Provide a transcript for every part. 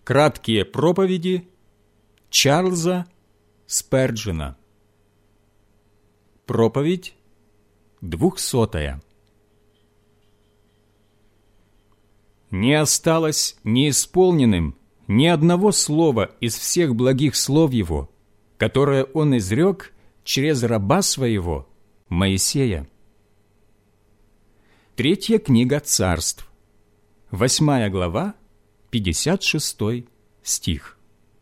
Краткие проповеди Чарльза Сперджена. Проповедь 200. Не осталось неисполненным ни одного слова из всех благих слов Его, которое Он изрек через раба Своего, Моисея. Третья книга Царств, 8 глава, 56 стих.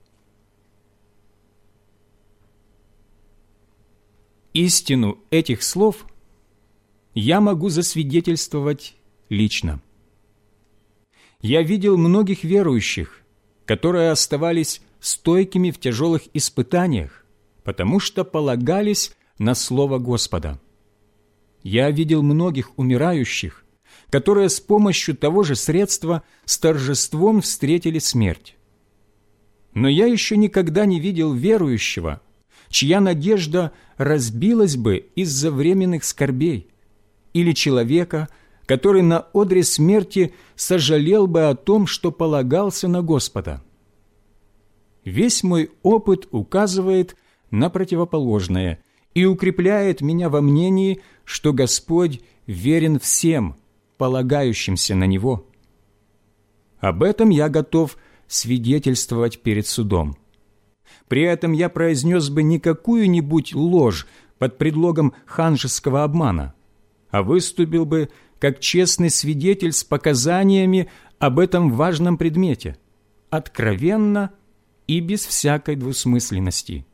Истину этих слов я могу засвидетельствовать лично. Я видел многих верующих, которые оставались стойкими в тяжелых испытаниях, потому что полагались на Слово Господа. Я видел многих умирающих, которые с помощью того же средства с торжеством встретили смерть. Но я еще никогда не видел верующего, чья надежда разбилась бы из-за временных скорбей, или человека, который на одре смерти сожалел бы о том, что полагался на Господа. Весь мой опыт указывает на противоположное и укрепляет меня во мнении, что Господь верен всем, полагающимся на Него. Об этом я готов свидетельствовать перед судом. При этом я произнес бы не какую-нибудь ложь под предлогом ханжеского обмана, а выступил бы как честный свидетель с показаниями об этом важном предмете, откровенно и без всякой двусмысленности.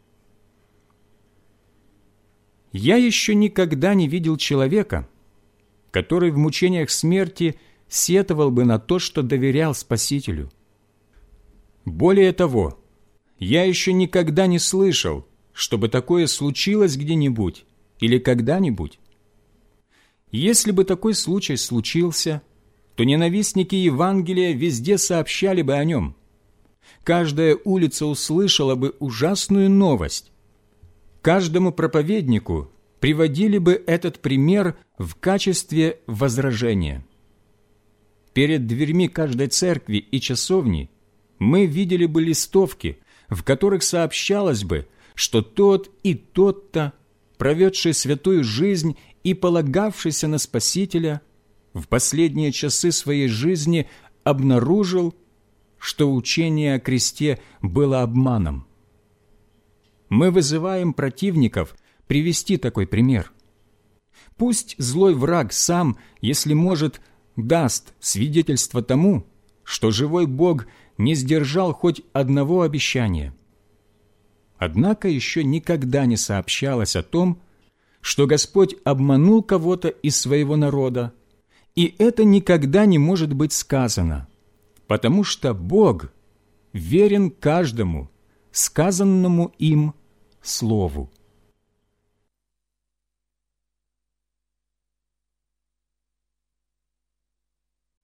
Я еще никогда не видел человека, который в мучениях смерти сетовал бы на то, что доверял Спасителю. Более того, я еще никогда не слышал, чтобы такое случилось где-нибудь или когда-нибудь. Если бы такой случай случился, то ненавистники Евангелия везде сообщали бы о нем. Каждая улица услышала бы ужасную новость. Каждому проповеднику приводили бы этот пример в качестве возражения. Перед дверьми каждой церкви и часовни мы видели бы листовки, в которых сообщалось бы, что тот и тот-то, проведший святую жизнь и полагавшийся на Спасителя, в последние часы своей жизни обнаружил, что учение о кресте было обманом. Мы вызываем противников привести такой пример. Пусть злой враг сам, если может, даст свидетельство тому, что живой Бог не сдержал хоть одного обещания. Однако еще никогда не сообщалось о том, что Господь обманул кого-то из своего народа, и это никогда не может быть сказано, потому что Бог верен каждому сказанному им слову.